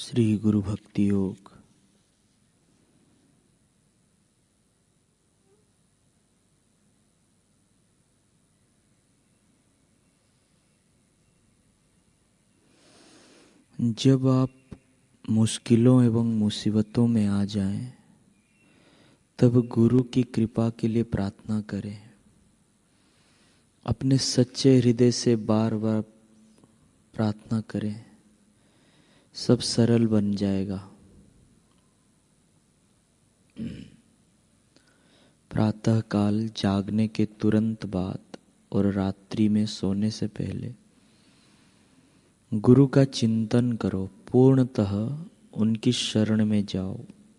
श्री गुरु भक्ति योग। जब आप मुश्किलों एवं मुसीबतों में आ जाएं, तब गुरु की कृपा के लिए प्रार्थना करें। अपने सच्चे हृदय से बार बार प्रार्थना करें, सब सरल बन जाएगा। प्रातः काल जागने के तुरंत बाद और रात्रि में सोने से पहले गुरु का चिंतन करो, पूर्णतः उनकी शरण में जाओ।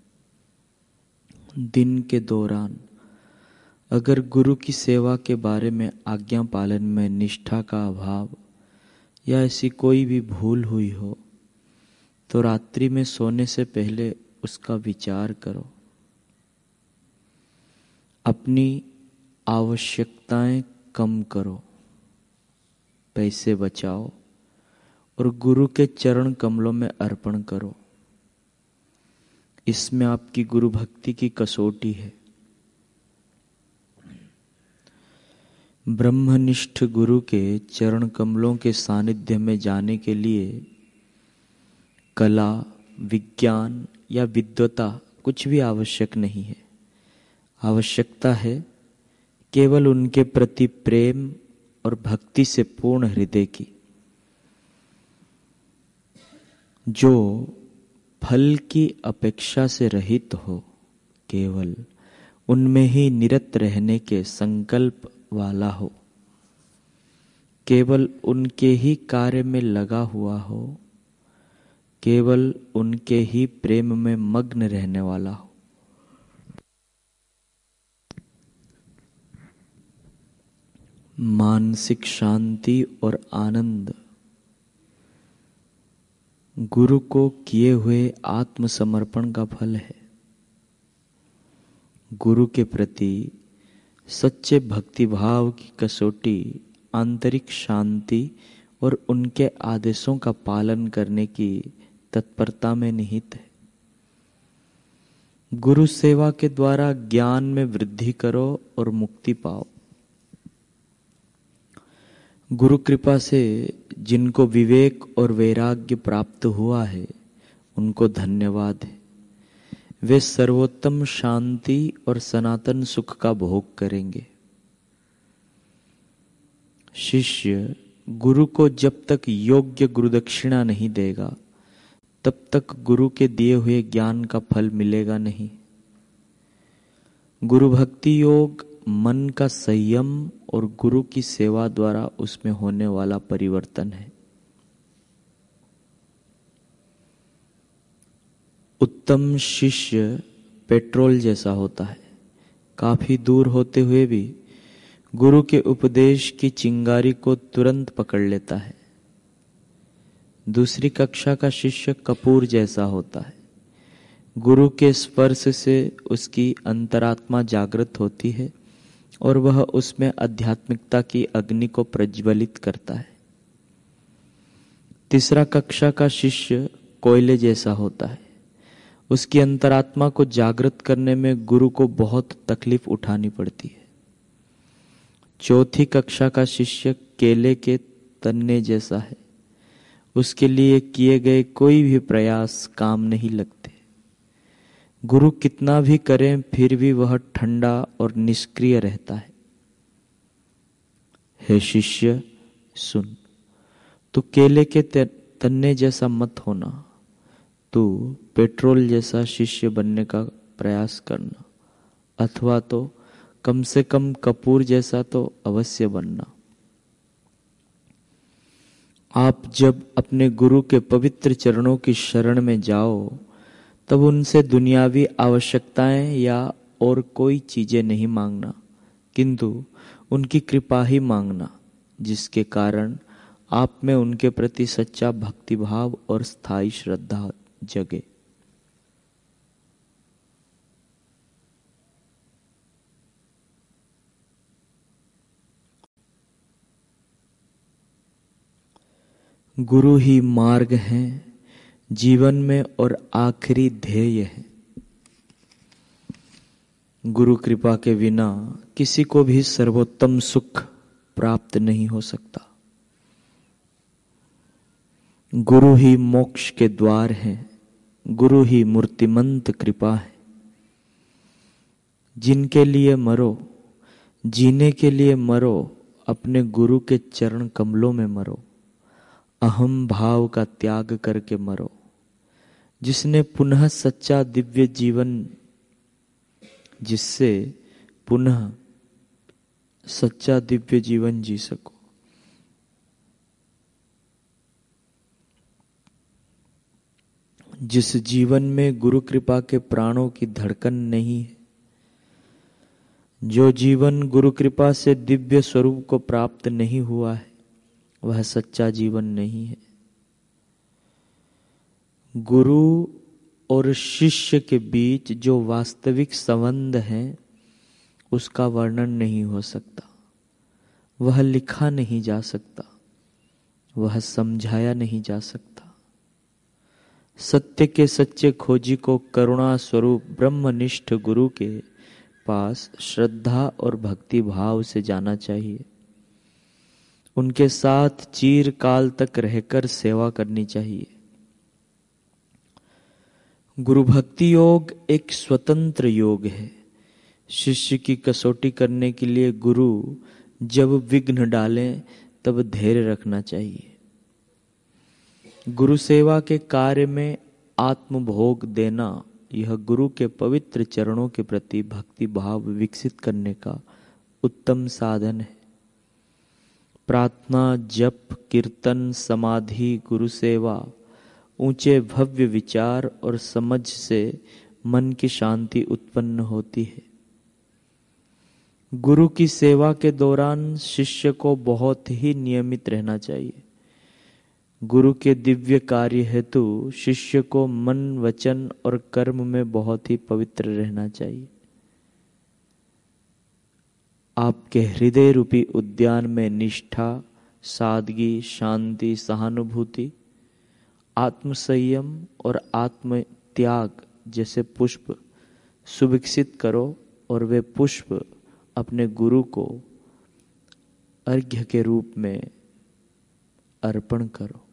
दिन के दौरान अगर गुरु की सेवा के बारे में आज्ञा पालन में निष्ठा का अभाव या ऐसी कोई भी भूल हुई हो, तो रात्रि में सोने से पहले उसका विचार करो। अपनी आवश्यकताएं कम करो, पैसे बचाओ और गुरु के चरण कमलों में अर्पण करो। इसमें आपकी गुरु भक्ति की कसौटी है। ब्रह्मनिष्ठ गुरु के चरण कमलों के सानिध्य में जाने के लिए कला, विज्ञान या विद्वता कुछ भी आवश्यक नहीं है। आवश्यकता है केवल उनके प्रति प्रेम और भक्ति से पूर्ण हृदय की, जो फल की अपेक्षा से रहित हो, केवल उनमें ही निरत रहने के संकल्प वाला हो, केवल उनके ही कार्य में लगा हुआ हो, केवल उनके ही प्रेम में मग्न रहने वाला हो। मानसिक शांति और आनंद गुरु को किए हुए आत्मसमर्पण का फल है। गुरु के प्रति सच्चे भक्तिभाव की कसौटी आंतरिक शांति और उनके आदेशों का पालन करने की तत्परता में निहित है। गुरु सेवा के द्वारा ज्ञान में वृद्धि करो और मुक्ति पाओ। गुरु कृपा से जिनको विवेक और वैराग्य प्राप्त हुआ है, उनको धन्यवाद है। वे सर्वोत्तम शांति और सनातन सुख का भोग करेंगे। शिष्य गुरु को जब तक योग्य गुरुदक्षिणा नहीं देगा, तब तक गुरु के दिए हुए ज्ञान का फल मिलेगा नहीं। गुरु भक्ति योग मन का संयम और गुरु की सेवा द्वारा उसमें होने वाला परिवर्तन है। उत्तम शिष्य पेट्रोल जैसा होता है। काफी दूर होते हुए भी गुरु के उपदेश की चिंगारी को तुरंत पकड़ लेता है। दूसरी कक्षा का शिष्य कपूर जैसा होता है। गुरु के स्पर्श से उसकी अंतरात्मा जागृत होती है और वह उसमें आध्यात्मिकता की अग्नि को प्रज्वलित करता है। तीसरा कक्षा का शिष्य कोयले जैसा होता है। उसकी अंतरात्मा को जागृत करने में गुरु को बहुत तकलीफ उठानी पड़ती है। चौथी कक्षा का शिष्य केले के तन्ने जैसा है। उसके लिए किए गए कोई भी प्रयास काम नहीं लगते। गुरु कितना भी करें फिर भी वह ठंडा और निष्क्रिय रहता है। हे शिष्य, सुन, तू केले के तन्ने जैसा मत होना। तू पेट्रोल जैसा शिष्य बनने का प्रयास करना, अथवा तो कम से कम कपूर जैसा तो अवश्य बनना। आप जब अपने गुरु के पवित्र चरणों की शरण में जाओ, तब उनसे दुनियावी आवश्यकताएं या और कोई चीजें नहीं मांगना, किंतु उनकी कृपा ही मांगना, जिसके कारण आप में उनके प्रति सच्चा भक्तिभाव और स्थायी श्रद्धा जगे। गुरु ही मार्ग हैं जीवन में और आखिरी ध्येय है। गुरु कृपा के बिना किसी को भी सर्वोत्तम सुख प्राप्त नहीं हो सकता। गुरु ही मोक्ष के द्वार हैं, गुरु ही मूर्तिमंत कृपा है। जिनके लिए मरो, जीने के लिए मरो, अपने गुरु के चरण कमलों में मरो। अहम भाव का त्याग करके मरो। जिसने पुनः सच्चा दिव्य जीवन, जिससे पुनः सच्चा दिव्य जीवन जी सको। जिस जीवन में गुरु कृपा के प्राणों की धड़कन नहीं है, जो जीवन गुरु कृपा से दिव्य स्वरूप को प्राप्त नहीं हुआ है, वह सच्चा जीवन नहीं है। गुरु और शिष्य के बीच जो वास्तविक संबंध है, उसका वर्णन नहीं हो सकता, वह लिखा नहीं जा सकता, वह समझाया नहीं जा सकता। सत्य के सच्चे खोजी को करुणा स्वरूप ब्रह्मनिष्ठ गुरु के पास श्रद्धा और भक्ति भाव से जाना चाहिए। उनके साथ चिरकाल तक रहकर सेवा करनी चाहिए। गुरु भक्ति योग एक स्वतंत्र योग है। शिष्य की कसौटी करने के लिए गुरु जब विघ्न डालें तब धैर्य रखना चाहिए। गुरु सेवा के कार्य में आत्मभोग देना, यह गुरु के पवित्र चरणों के प्रति भक्ति भाव विकसित करने का उत्तम साधन है। प्रार्थना, जप, कीर्तन, समाधि, गुरु सेवा, ऊंचे भव्य विचार और समझ से मन की शांति उत्पन्न होती है। गुरु की सेवा के दौरान शिष्य को बहुत ही नियमित रहना चाहिए। गुरु के दिव्य कार्य हेतु शिष्य को मन, वचन और कर्म में बहुत ही पवित्र रहना चाहिए। आपके हृदय रूपी उद्यान में निष्ठा, सादगी, शांति, सहानुभूति, आत्मसंयम और आत्म त्याग जैसे पुष्प सुविकसित करो और वे पुष्प अपने गुरु को अर्घ्य के रूप में अर्पण करो।